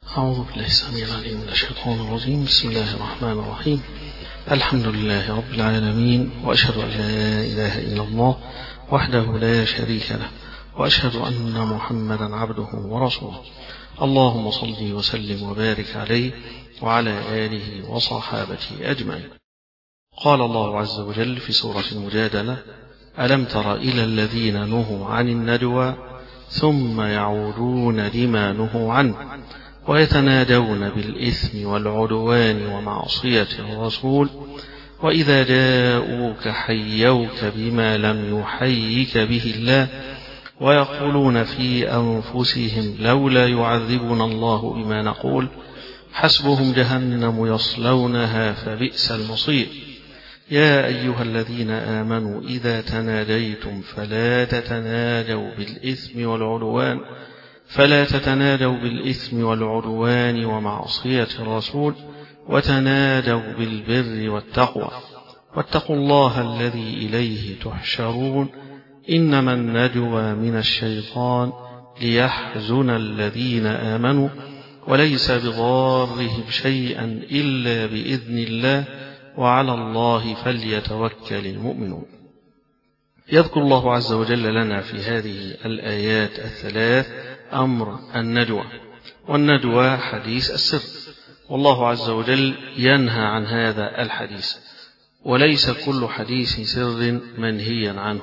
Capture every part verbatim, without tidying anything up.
أعوذ بالله السميع العليم من الشيطان الرجيم. بسم الله الرحمن الرحيم. الحمد لله رب العالمين، وأشهد أن لا إله إلا الله وحده لا شريك له، وأشهد أن محمدا عبده ورسوله. اللهم صل وسلم وبارك عليه وعلى آله وصحابته أجمعين. قال الله عز وجل في سورة المجادلة: ألم تر إلى الذين نهوا عن النجوى ثم يعودون لما نهوا عنه ويتنادون بالإثم والعدوان ومعصية الرسول وإذا جاءوك حيوك بما لم يحيك به الله ويقولون في أنفسهم لولا يعذبنا الله بما نقول حسبهم جهنم يصلونها فبئس المصير. يا أيها الذين آمنوا إذا تناجيتم فلا تتناجوا بالإثم والعدوان فلا تتناجوا بالإثم والعدوان ومعصية الرسول وتناجوا بالبر والتقوى واتقوا الله الذي إليه تحشرون. إنما النجوى من الشيطان ليحزن الذين آمنوا وليس بضارهم شيئا إلا بإذن الله وعلى الله فليتوكل المؤمنون. يذكر الله عز وجل لنا في هذه الآيات الثلاث أمر النجوى، والنجوى حديث السر، والله عز وجل ينهى عن هذا الحديث، وليس كل حديث سر منهيا عنه،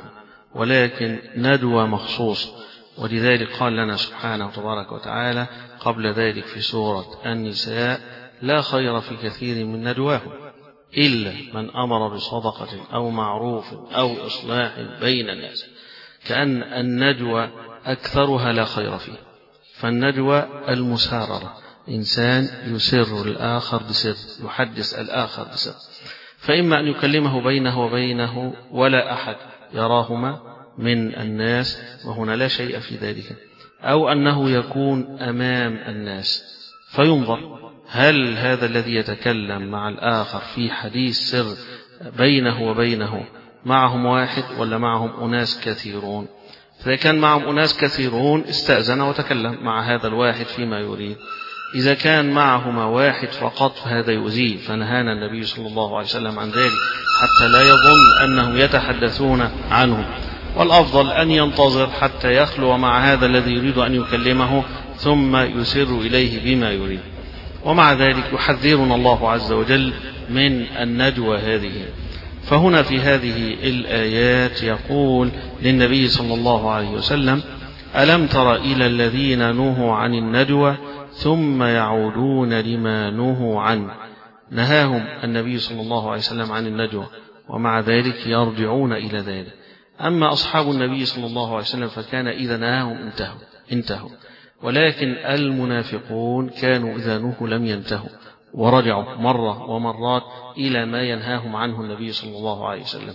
ولكن ندوى مخصوص. ولذلك قال لنا سبحانه تبارك وتعالى قبل ذلك في سورة النساء: لا خير في كثير من نجواهم إلا من أمر بصدقة أو معروف أو إصلاح بين الناس. كأن النجوى أكثرها لا خير فيه. فالنجوى المساررة، إنسان يسر الآخر بسر، يحدث الآخر بسر، فإما أن يكلمه بينه وبينه ولا أحد يراهما من الناس وهنا لا شيء في ذلك، أو أنه يكون أمام الناس فينظر هل هذا الذي يتكلم مع الآخر في حديث سر بينه وبينه معهم واحد ولا معهم أناس كثيرون. فإذا كان معهم أناس كثيرون استأذن وتكلم مع هذا الواحد فيما يريد. إذا كان معهما واحد فقط فهذا يؤذيه، فنهانا النبي صلى الله عليه وسلم عن ذلك حتى لا يظن أنهم يتحدثون عنه. والأفضل أن ينتظر حتى يخلو مع هذا الذي يريد أن يكلمه ثم يسر إليه بما يريد. ومع ذلك يحذرنا الله عز وجل من النجوى هذه. فهنا في هذه الآيات يقول للنبي صلى الله عليه وسلم: ألم تر إلى الذين نهوا عن النجوى ثم يعودون لما نهوا عنه. نهاهم النبي صلى الله عليه وسلم عن النجوى، ومع ذلك يرجعون إلى ذلك. أما أصحاب النبي صلى الله عليه وسلم فكان إذا نهاهم انتهوا انتهوا ولكن المنافقون كانوا إذا نهوا لم ينتهوا، ورجعوا مرة ومرات إلى ما ينهاهم عنه النبي صلى الله عليه وسلم.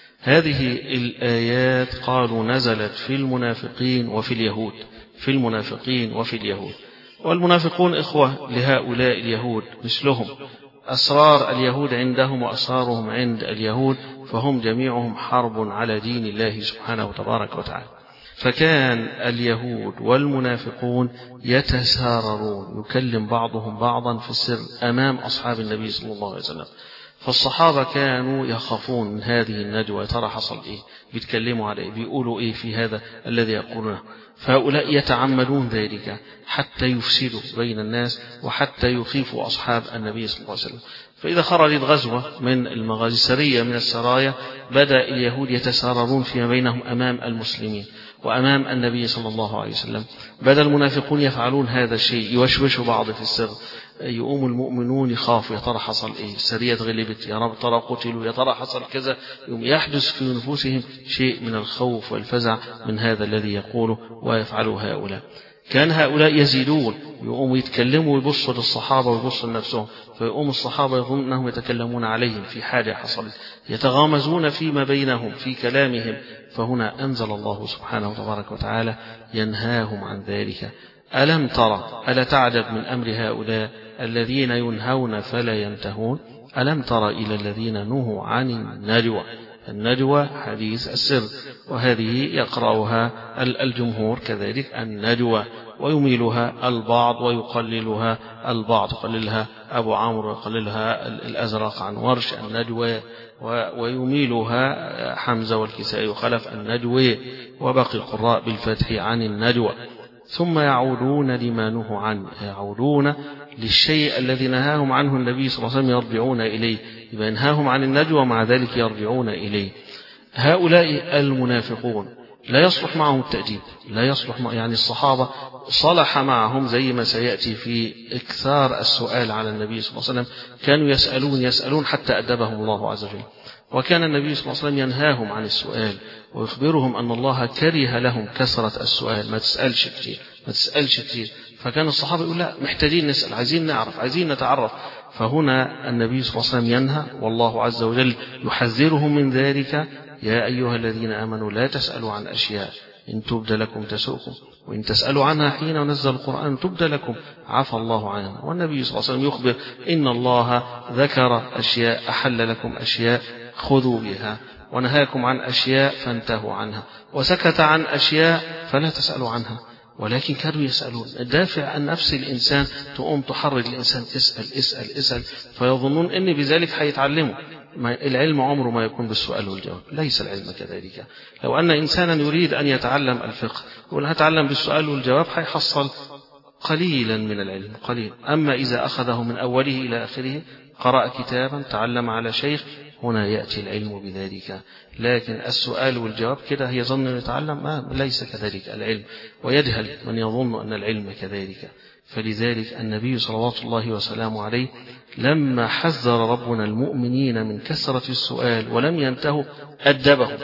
هذه الآيات قالوا نزلت في المنافقين وفي اليهود في المنافقين وفي اليهود والمنافقون إخوة لهؤلاء اليهود مثلهم، أسرار اليهود عندهم وأسرارهم عند اليهود، فهم جميعهم حرب على دين الله سبحانه وتبارك وتعالى. فكان اليهود والمنافقون يتساررون، يكلم بعضهم بعضا في السر أمام أصحاب النبي صلى الله عليه وسلم. فالصحابة كانوا يخافون من هذه النجوى، ترى حصل إيه، بيتكلموا على إيه، بيقولوا إيه في هذا الذي يقولونه. فهؤلاء يتعمدون ذلك حتى يفسدوا بين الناس وحتى يخيفوا أصحاب النبي صلى الله عليه وسلم. فإذا خرجت غزوة من المغازي، سرية من السرايا، بدأ اليهود يتساررون فيما بينهم أمام المسلمين وأمام النبي صلى الله عليه وسلم. بدأ المنافقون يفعلون هذا الشيء، يوشوشوا بعض في السر. يقوم المؤمنون يخافوا، يا ترى حصل إيه، السرية غلبت، يا رب ترى قتلوا، يا ترى حصل كذا. يوم يحدث في نفوسهم شيء من الخوف والفزع من هذا الذي يقوله ويفعله هؤلاء. كان هؤلاء يزيدون، يقوموا يتكلموا ويبصوا للصحابة ويبصوا لنفسهم، فيقوم الصحابة يظنون أنهم يتكلمون عليهم في حاجة حصلت، يتغامزون فيما بينهم في كلامهم. فهنا أنزل الله سبحانه وتبارك وتعالى ينهاهم عن ذلك. ألم ترى، ألا تعجب من أمر هؤلاء الذين ينهون فلا ينتهون؟ ألم ترى إلى الذين نهوا عن النجوى، النجوى حديث السر، وهذه يقرأها الجمهور كذلك النجوى، ويميلها البعض ويقللها البعض، يقللها أبو عمرو ويقللها الأزرق عن ورش النجوى، ويميلها حمزة والكسائي وخلف النجوى، وباقي القراء بالفتح عن النجوى. ثم يعودون لما نهوا عنه، يعودون للشيء الذي نهاهم عنه النبي صلى الله عليه وسلم يرجعون إليه، يبقى ينهاهم عن النجوى مع ذلك يرجعون إليه. هؤلاء المنافقون لا يصلح معهم التأديب، لا يصلح مع يعني الصحابة صلح معهم زي ما سيأتي في إكثار السؤال على النبي صلى الله عليه وسلم، كانوا يسألون يسألون حتى أدبهم الله عز وجل، وكان النبي صلى الله عليه وسلم ينهاهم عن السؤال ويخبرهم أن الله كره لهم كثرة السؤال، ما تسألش كتير ما تسألش كتير. فكان الصحابة يقول لا محتاجين نسأل، عايزين نعرف، عايزين نتعرف. فهنا النبي صلى الله عليه وسلم ينهى، والله عز وجل يحذرهم من ذلك: يا أيها الذين آمنوا لا تسألوا عن أشياء إن تبد لكم تسؤكم، وإن تسألوا عنها حين نزل القرآن تبد لكم عفى الله عنها. والنبي صلى الله عليه وسلم يخبر إن الله ذكر أشياء أحل لكم أشياء خذوا بها، ونهاكم عن أشياء فانتهوا عنها، وسكت عن أشياء فلا تسألوا عنها. ولكن كانوا يسألون. الدافع عن نفس الإنسان تقوم تحرج الإنسان اسأل اسأل اسأل، فيظنون أن بذلك هيتعلموا. العلم عمره ما يكون بالسؤال والجواب، ليس العلم كذلك. لو أن إنسانا يريد أن يتعلم الفقه يقول هتعلم بالسؤال والجواب، هيحصل قليلا من العلم قليل. أما إذا أخذه من أوله إلى آخره، قرأ كتابا، تعلم على شيخ، هنا يأتي العلم بذلك. لكن السؤال والجواب كده هي ظن أن يتعلم، ما ليس كذلك العلم، ويجهل من يظن أن العلم كذلك. فلذلك النبي صلوات الله وسلامه عليه لما حذر ربنا المؤمنين من كثرة السؤال ولم ينتهوا أدبهم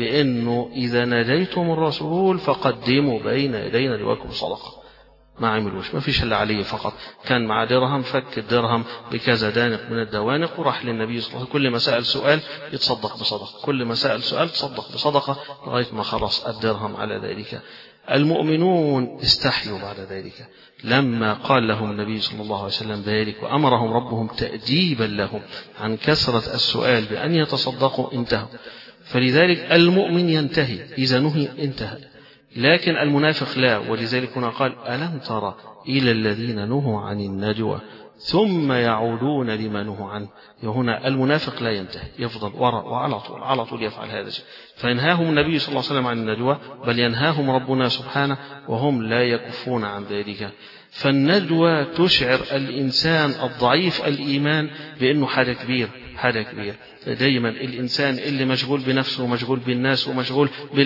بأنه إذا ناديتم الرسول فقدموا بين يدينا لواكم صدقة. ما عملوش، ما فيش إلا عليه فقط. كان مع درهم، فك الدرهم بكذا دانق من الدوانق وراح للنبي صلى الله عليه وسلم، كل ما سأل سؤال يتصدق بصدقة، كل ما سأل سؤال تصدق بصدقة لغاية ما خلص الدرهم على ذلك. المؤمنون استحيوا بعد ذلك لما قال لهم النبي صلى الله عليه وسلم ذلك، وأمرهم ربهم تأديبا لهم عن كثرة السؤال بأن يتصدقوا، انتهوا. فلذلك المؤمن ينتهي، إذا نهي انتهى، لكن المنافق لا. ولذلك هنا قال: ألم ترى إلى الذين نهوا عن النجوى ثم يعودون لما نهوا عنه. هنا المنافق لا ينتهي، يفضل وراء وعلى طول على طول يفعل هذا الشيء. فينهاهم النبي صلى الله عليه وسلم عن النجوى، بل ينهاهم ربنا سبحانه وهم لا يكفون عن ذلك. فالنجوى تشعر الإنسان الضعيف الإيمان بأنه حاجة كبيرة حاجة كبيرة. دايما الإنسان اللي مشغول بنفسه ومشغول بالناس ومشغول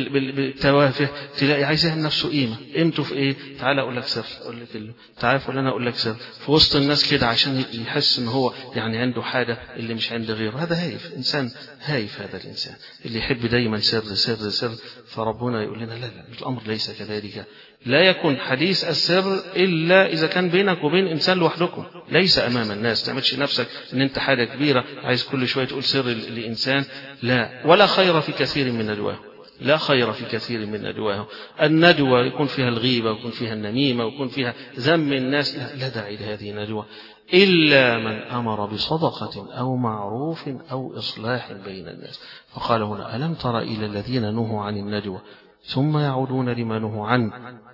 بالتوافه تلاقي عايز يعمل نفسه قيمة. قيمته في إيه؟ تعال أقول لك سر، أقول لك اللي تعرف ولا أنا أقول لك سر في وسط الناس كده عشان يحس إن هو يعني عنده حاجة اللي مش عند غيره. هذا هايف، إنسان هايف هذا الإنسان اللي يحب دايما سر سر سر. فربنا يقول لنا لا لا، الأمر ليس كذلك. لا يكون حديث السر إلا إذا كان بينك وبين إنسان لوحدكم، ليس أمام الناس. تعملش نفسك إن أنت حاجة كبيرة عايز كل شوية تقول سر لإنسان، لا. ولا خير في كثير من نجواه، لا خير في كثير من نجواه. النجوى يكون فيها الغيبة ويكون فيها النميمة ويكون فيها ذم الناس، لا, لا داعي لهذه النجوى إلا من أمر بصدقة أو معروف أو إصلاح بين الناس. فقال هنا: ألم تر إلى الذين نهوا عن النجوى ثم يعودون لما نهوا عنه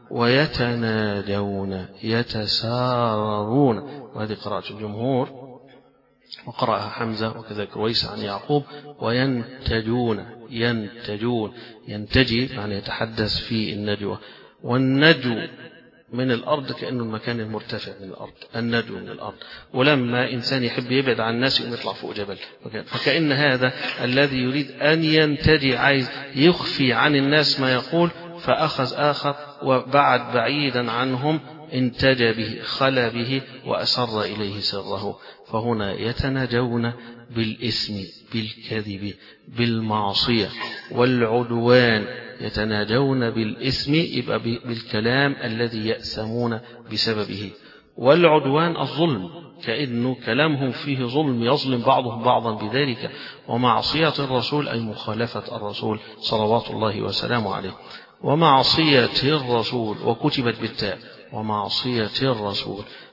ويتناجون يتساررون. وهذه قراءة الجمهور، وقرأها حمزة وكذلك رويس عن يعقوب. وينتجون ينتجون ينتجي يعني يتحدث في النجوى. والنجو من الأرض كأنه المكان المرتفع من الأرض، النجو من الأرض. ولما إنسان يحب يبعد عن الناس يقوم يطلع فوق جبل، فكأن هذا الذي يريد أن ينتجي عايز يخفي عن الناس ما يقول، فأخذ آخر وبعد بعيدا عنهم انتجى به، خلى به وأسر إليه سره. فهنا يتناجون بالإثم بالكذب بالمعصية والعدوان. يتناجون بالإثم يبقى بالكلام الذي يأثمون بسببه، والعدوان الظلم، كأنه كلامهم فيه ظلم يظلم بعضهم بعضا بذلك. ومعصية الرسول أي مخالفة الرسول صلوات الله وسلامه عليه. ومعصية الرسول وكتبت بالتاء ومعصية الرسول.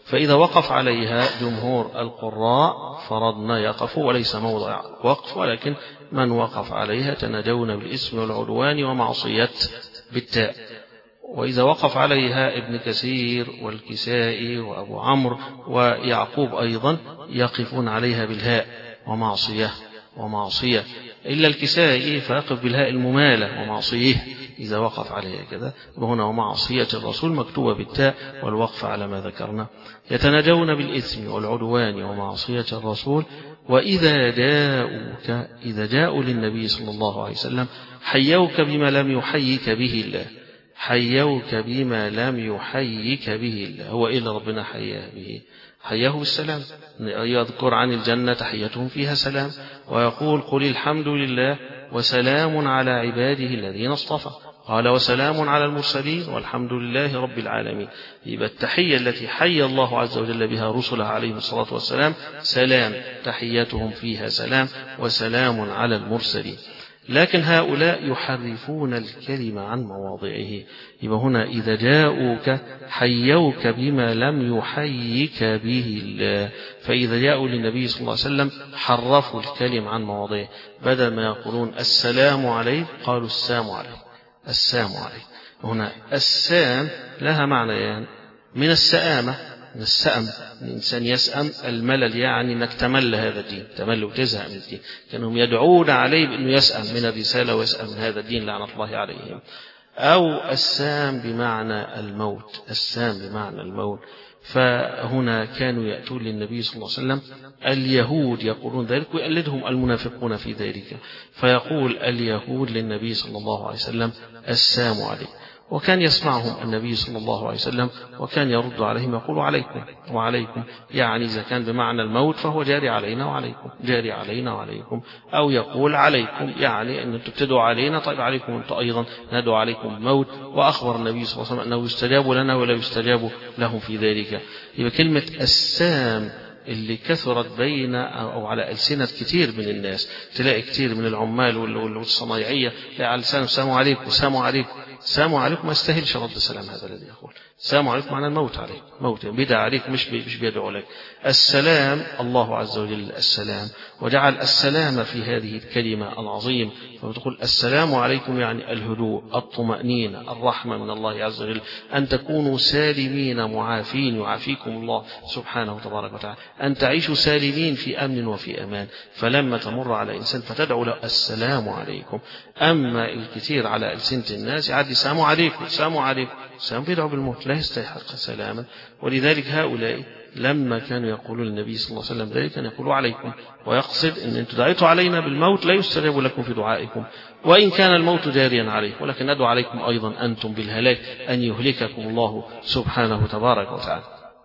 فإذا وقف عليها جمهور القراء فرضنا يقف وليس موضع وقف، ولكن من وقف عليها تناجون بالإثم والعدوان ومعصية بالتاء. وإذا وقف عليها ابن كثير والكسائي وأبو عمرو ويعقوب أيضا يقفون عليها بالهاء ومعصية ومعصية، إلا الكسائي فيقف بالهاء الممالة ومعصيه إذا وقف عليها كذا. وهنا ومعصية الرسول مكتوبة بالتاء والوقف على ما ذكرنا. يتناجون بالإثم والعدوان ومعصية الرسول. وإذا جاءوك إذا جاءوا للنبي صلى الله عليه وسلم حيوك بما لم يحيك به الله، حيوك بما لم يحيك به الله. هو إيه اللي ربنا حياه به؟ حياه بالسلام. يذكر عن الجنة تحيتهم فيها سلام، ويقول قل الحمد لله وسلام على عباده الذين اصطفى، قال وسلام على المرسلين والحمد لله رب العالمين. يبقى التحية التي حي الله عز وجل بها رسله عليه الصلاة والسلام سلام، تحيتهم فيها سلام وسلام على المرسلين. لكن هؤلاء يحرفون الكلمة عن مواضعه. يبقى هنا إذا جاءوك حيوك بما لم يحيك به الله، فإذا جاءوا للنبي صلى الله عليه وسلم حرفوا الكلمة عن مواضعه، بدل ما يقولون السلام عليك قالوا السام عليك، السام عليك. هنا السام لها معنيان، من السآمة، من السأم، الإنسان يسأم الملل، يعني أنك تمل هذا الدين، تمل وتزهق من الدين. كانهم يدعون عليه بأنه يسأم من الرسالة ويسأم من هذا الدين لعنة الله عليهم. أو السام بمعنى الموت، السام بمعنى الموت. فهنا كانوا يأتون للنبي صلى الله عليه وسلم، اليهود يقولون ذلك ويقلدهم المنافقون في ذلك، فيقول اليهود للنبي صلى الله عليه وسلم السام عليك، وكان يسمعهم النبي صلى الله عليه وسلم وكان يرد عليهم يقول عليكم وعليكم، يعني إذا كان بمعنى الموت فهو جاري علينا وعليكم، جاري علينا وعليكم. أو يقول عليكم، يعني أن أنتم تدعوا علينا، طيب عليكم أنتم أيضا ندعو عليكم الموت. وأخبر النبي صلى الله عليه وسلم أنه يستجاب لنا ولا يستجاب لهم في ذلك. يبقى كلمة السام اللي كثرت بين أو على ألسنة كتير من الناس، تلاقي كتير من العمال والصنايعية على لسانه السلام عليكم السلام عليكم السلام عليكم، ما يستاهلش رد السلام هذا الذي يقول السلام عليكم معنى الموت عليك، موت بدع عليك، مش مش بيدعو لك. السلام الله عز وجل السلام، وجعل السلام في هذه الكلمة العظيم، فتقول السلام عليكم يعني الهدوء، الطمأنينة، الرحمة من الله عز وجل، أن تكونوا سالمين معافين يعافيكم الله سبحانه تبارك وتعالى، أن تعيشوا سالمين في أمن وفي أمان. فلما تمر على إنسان فتدعو له السلام عليكم. أما الكثير على ألسنة الناس يعدي السلام عليكم السلام عليكم، السلام بيدعو بالموت، لا يستحق سلاما. ولذلك هؤلاء لما كانوا يقولون للنبي صلى الله عليه وسلم ذلك كان يقولوا عليكم، ويقصد أن أنتم دعيتوا علينا بالموت لا يستجاب لكم في دعائكم، وإن كان الموت جاريا عليكم، ولكن ندعو عليكم أيضا أنتم بالهلاك، أن يهلككم الله سبحانه تبارك وتعالى.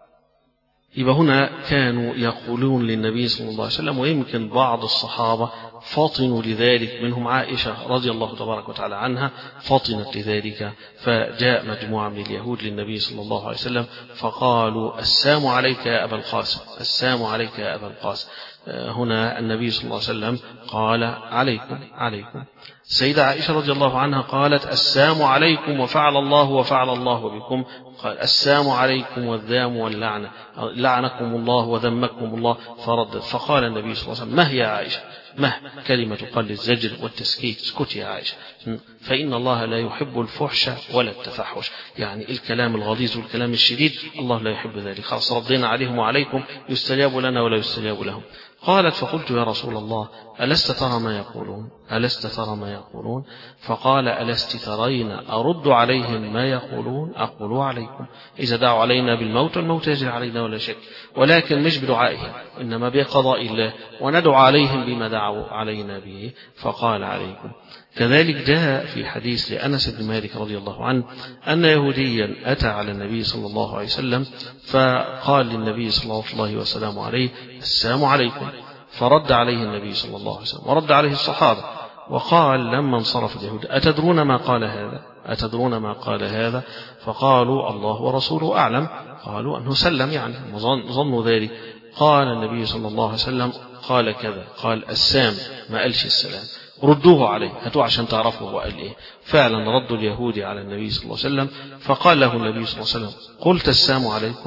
يبقى هنا كانوا يقولون للنبي صلى الله عليه وسلم، ويمكن بعض الصحابة فطنوا لذلك، منهم عائشة رضي الله تبارك وتعالى عنها فطنت لذلك، فجاء مجموعة من اليهود للنبي صلى الله عليه وسلم فقالوا السلام عليك يا أبا القاسم السلام عليك يا أبا القاسم. هنا النبي صلى الله عليه وسلم قال عليكم عليكم. السيدة عائشة رضي الله عنها قالت السلام عليكم وفعل الله وفعل الله بكم، قال السلام عليكم والذام واللعنة، لعنكم الله وذمكم الله، فردت. فقال النبي صلى الله عليه وسلم مه يا عائشة، مه، كلمة قل الزجر والتسكيت، اسكت يا عائشة، فإن الله لا يحب الفحش ولا التفحش، يعني الكلام الغليظ والكلام الشديد الله لا يحب ذلك، خلاص ردينا عليهم وعليكم، يستجاب لنا ولا يستجاب لهم. قالت فقلت يا رسول الله ألست ترى ما يقولون ألست ترى ما يقولون فقال ألست ترين أرد عليهم ما يقولون أقول عليكم، إذا دعوا علينا بالموت الموت يجري علينا ولا شك، ولكن مش بدعائهم إنما بقضاء الله، وندعو عليهم بما دعوا علينا به، فقال عليكم. كذلك جاء في حديث لأنس بن مالك رضي الله عنه أن يهوديا أتى على النبي صلى الله عليه وسلم فقال للنبي صلى الله عليه وسلم عليه السلام عليكم، فرد عليه النبي صلى الله عليه وسلم ورد عليه الصحابة، وقال لما انصرف اليهود أتدرون ما قال هذا أتدرون ما قال هذا فقالوا الله ورسوله أعلم، قالوا أنه سلم، يعني ظنوا ذلك. قال النبي صلى الله عليه وسلم قال كذا، قال السام، ما قالش السلام، ردوه عليه، هاتوه عشان تعرفوا هو قال ايه. فعلا ردوا اليهودي على النبي صلى الله عليه وسلم، فقال له النبي صلى الله عليه وسلم قلت السلام عليكم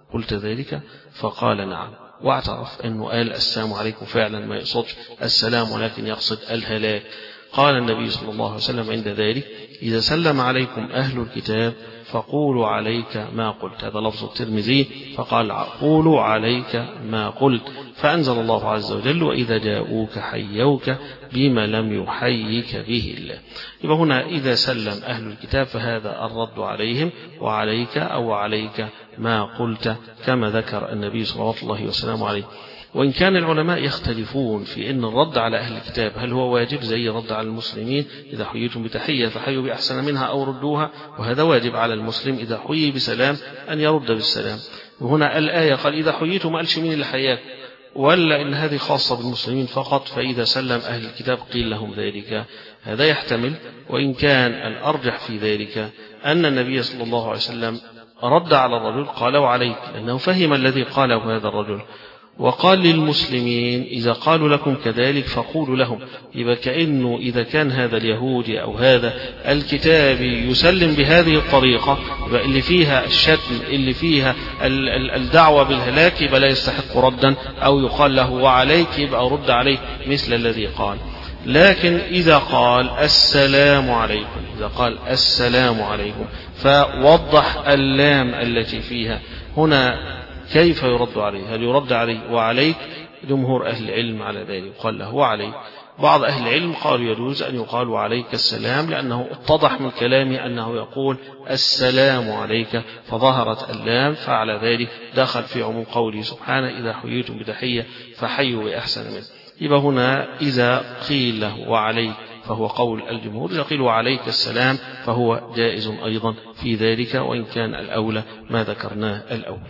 قلت ذلك؟ فقال نعم، واعترف أنه قال السلام عليكم فعلا، ما يقصدش السلام ولكن يقصد الهلاك. قال النبي صلى الله عليه وسلم عند ذلك: إذا سلم عليكم أهل الكتاب فقولوا عليك ما قلت. هذا لفظ الترمذي، فقال قولوا عليك ما قلت. فأنزل الله عز وجل: وإذا جاءوك حيوك بما لم يحيك به الله. يبقى هنا إذا سلم أهل الكتاب فهذا الرد عليهم، وعليك أو عليك ما قلت، كما ذكر النبي صلى الله عليه وسلم عليه. وإن كان العلماء يختلفون في أن الرد على أهل الكتاب هل هو واجب زي الرد على المسلمين، إذا حييتم بتحية فحيوا بأحسن منها أو ردوها، وهذا واجب على المسلم إذا حيي بسلام أن يرد بالسلام. وهنا الآية قال إذا حييتم، ما قالش مين اللي حياك، ولا إن هذه خاصة بالمسلمين فقط، فإذا سلم أهل الكتاب قيل لهم ذلك. هذا يحتمل. وإن كان الأرجح في ذلك أن النبي صلى الله عليه وسلم رد على الرجل قال وعليك، لأنه فهم الذي قاله هذا الرجل، وقال للمسلمين إذا قالوا لكم كذلك فقولوا لهم. يبقى كأنه إذا كان هذا اليهودي أو هذا الكتابي يسلم بهذه الطريقة، يبقى اللي فيها الشتم، اللي فيها الدعوة بالهلاك، يبقى لا يستحق ردا، أو يقال له وعليك يبقى رد عليه مثل الذي قال. لكن إذا قال السلام عليكم، إذا قال السلام عليكم فوضح اللام التي فيها هنا، كيف يرد عليه؟ هل يرد عليه وعليك؟ جمهور أهل العلم على ذلك، قال له وعليك. بعض أهل العلم قالوا يجوز أن يقال وعليك السلام، لأنه اتضح من كلامه أنه يقول السلام عليك، فظهرت اللام، فعلى ذلك دخل في عموم قوله سبحانه إذا حييتم بتحية فحيوا بأحسن منه. يبقى هنا إذا قيل له وعليك فهو قول الجمهور، إذا قيل وعليك السلام فهو جائز أيضا في ذلك، وإن كان الأولى ما ذكرناه الأول.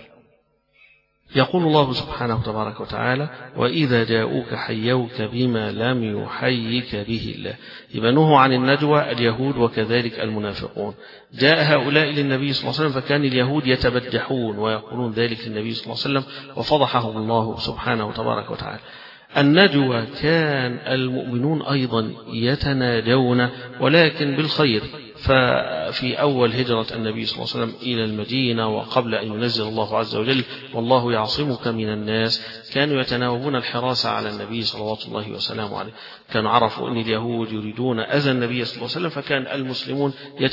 يقول الله سبحانه تبارك وتعالى وإذا جاءوك حيوك بما لم يحيك به الله. يبقى نهوا عن النجوى اليهود وكذلك المنافقون. جاء هؤلاء للنبي صلى الله عليه وسلم، فكان اليهود يتبجحون ويقولون ذلك للنبي صلى الله عليه وسلم، وفضحهم الله سبحانه تبارك وتعالى. النجوى كان المؤمنون أيضا يتناجون ولكن بالخير. ففي أول هجرة النبي صلى الله عليه وسلم إلى المدينة، وقبل أن ينزل الله عز وجل والله يعصمك من الناس، كانوا يتناوبون الحراسة على النبي صلوات الله وسلامه عليه. كانوا عرفوا أن اليهود يريدون أذى النبي صلى الله عليه وسلم، فكان المسلمون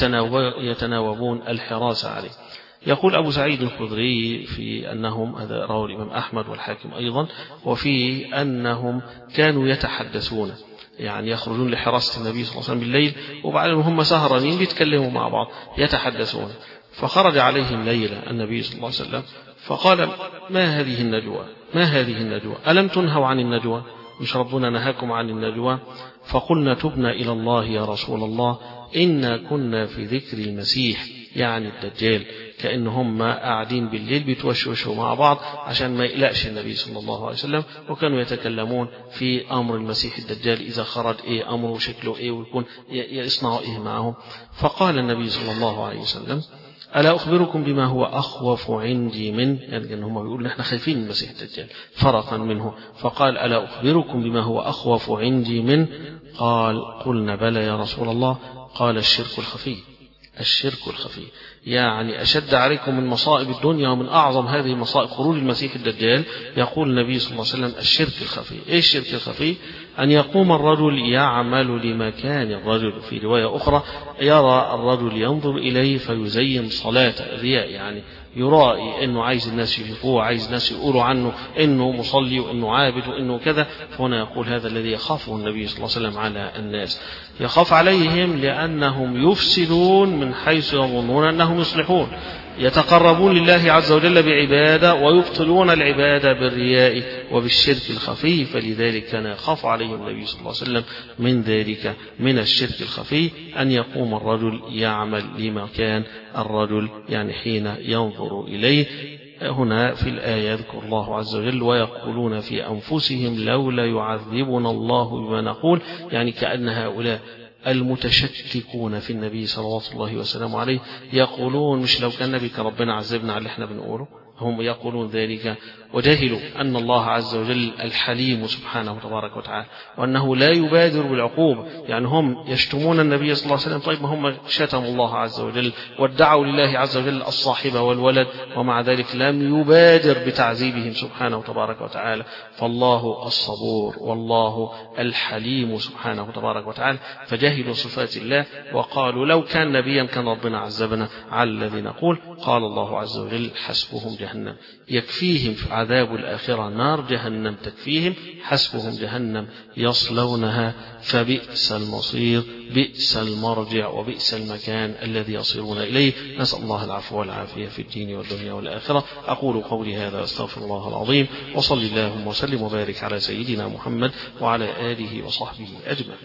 يتناوبون الحراسة عليه. يقول أبو سعيد الخدري في أنهم، هذا رواه الإمام أحمد والحاكم أيضا، وفي أنهم كانوا يتحدثون، يعني يخرجون لحراسة النبي صلى الله عليه وسلم بالليل، وبعدين هم سهرانين بيتكلموا مع بعض يتحدثون. فخرج عليهم ليلة النبي صلى الله عليه وسلم فقال ما هذه النجوى، ما هذه النجوى، ألم تنهوا عن النجوى؟ مش ربنا نهاكم عن النجوى؟ فقلنا تبنا إلى الله يا رسول الله، إنا كنا في ذكر المسيح، يعني الدجال. كأنهم قاعدين بالليل بيتوشوشوا مع بعض عشان ما يقلقش النبي صلى الله عليه وسلم، وكانوا يتكلمون في أمر المسيح الدجال، إذا خرج إيه أمره، شكله إيه، ويكون يصنعوا إيه معهم. فقال النبي صلى الله عليه وسلم ألا أخبركم بما هو أخوف عندي منه، يعني أن هم بيقولوا نحن خايفين من المسيح الدجال فرقا منه. فقال ألا أخبركم بما هو أخوف عندي منه؟ قال قلنا بلى يا رسول الله. قال الشرك الخفي، الشرك الخفي، يعني أشد عليكم من مصائب الدنيا ومن أعظم هذه المصائب خروج المسيح الدجال. يقول النبي صلى الله عليه وسلم الشرك الخفي. إيه الشرك الخفي؟ أن يقوم الرجل يعمل لمكان الرجل، في رواية أخرى يرى الرجل ينظر إليه فيزين صلاة رياء، يعني يرائي أنه عايز الناس يشوفوه، عايز الناس يقولوا عنه أنه مصلي وأنه عابد وأنه كذا. فهنا يقول هذا الذي يخافه النبي صلى الله عليه وسلم على الناس، يخاف عليهم لأنهم يفسدون من حيث يظنون أنهم يصلحون، يتقربون لله عز وجل بعبادة ويبطلون العبادة بالرياء وبالشرك الخفي. فلذلك كان يخاف عليهم النبي صلى الله عليه وسلم من ذلك، من الشرك الخفي، أن يقوم الرجل يعمل لمكان الرجل، يعني حين ينظر إليه. هنا في الآية يذكر الله عز وجل ويقولون في أنفسهم لولا يعذبنا الله بما نقول، يعني كأن هؤلاء المتشككون في النبي صلى الله عليه وسلم عليه يقولون مش لو كان نبي ربنا عذبنا على اللي احنا بنقوله، هم يقولون ذلك وجهلوا أن الله عز وجل الحليم سبحانه تبارك وتعالى، وأنه لا يبادر بالعقوبة. يعني هم يشتمون النبي صلى الله عليه وسلم، طيب ما هم شتموا الله عز وجل وادعوا لله عز وجل الصاحبة والولد، ومع ذلك لم يبادر بتعذيبهم سبحانه تبارك وتعالى. فالله الصبور والله الحليم سبحانه تبارك وتعالى. فجهلوا صفات الله وقالوا لو كان نبيا كان ربنا عذبنا على الذي نقول. قال الله عز وجل حسبهم جهنم، يكفيهم في عذاب الآخرة نار جهنم تكفيهم، حسبهم جهنم يصلونها فبئس المصير، بئس المرجع وبئس المكان الذي يصيرون إليه. نسأل الله العفو والعافية في الدين والدنيا والآخرة. أقول قولي هذا أستغفر الله العظيم، وصل اللهم وسلم وبارك على سيدنا محمد وعلى آله وصحبه أجمعين.